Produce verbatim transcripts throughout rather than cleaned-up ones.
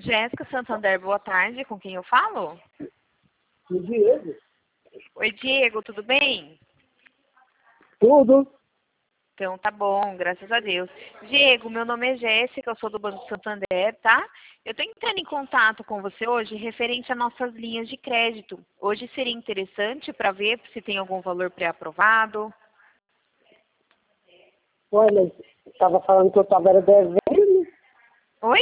Jéssica Santander, boa tarde. Com quem eu falo? O Diego. Oi, Diego, tudo bem? Tudo. Então tá bom, graças a Deus. Diego, meu nome é Jéssica, eu sou do Banco Santander, tá? Eu tô entrando em contato com você hoje referente a nossas linhas de crédito. Hoje seria interessante para ver se tem algum valor pré-aprovado. Olha, estava falando que eu estava devendo. Oi?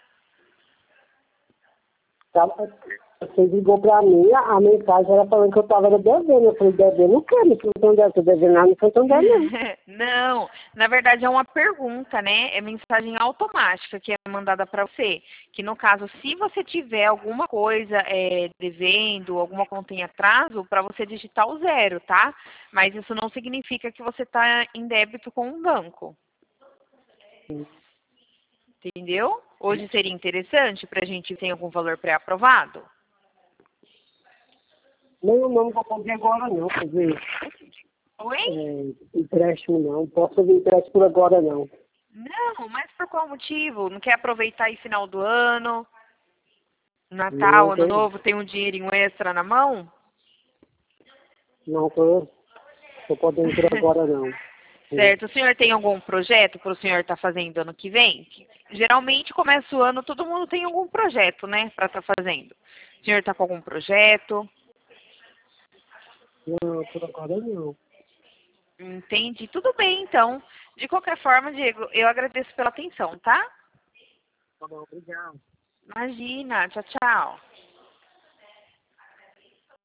Tava, você ligou para mim, a, a mensagem era falando que eu estava devendo. Eu falei, devendo o quê? No Santander, estou devendo lá no Santander, não. Não, na verdade é uma pergunta, né? É mensagem automática que é mandada para você. Que no caso, se você tiver alguma coisa é, devendo, alguma conta em atraso, para você digitar o zero, tá? Mas isso não significa que você está em débito com um banco. Entendeu? Hoje seria interessante para a gente ter algum valor pré-aprovado? Não, não, não vou fazer agora, não. Fazer Oi? é, empréstimo, não. Posso fazer empréstimo por agora, não. Não, mas por qual motivo? Não quer aproveitar aí final do ano? Natal, Não, Ano tô, Novo, tem um dinheirinho extra na mão? não tô, tô podendo por agora, não. Certo. O senhor tem algum projeto para o senhor estar fazendo ano que vem? Que, geralmente começa o ano, todo mundo tem algum projeto, né, para estar fazendo. O senhor está com algum projeto? Não, por agora, não. Entendi. Tudo bem, então. De qualquer forma, Diego, eu agradeço pela atenção, tá? Tá bom, obrigado. Imagina. Tchau, tchau.